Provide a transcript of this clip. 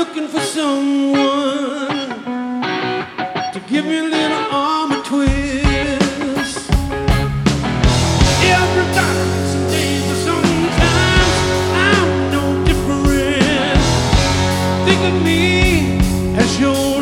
looking for someone to give me a little arm a twist. Everybody's some days, but sometimes I'm no different. Think of me as your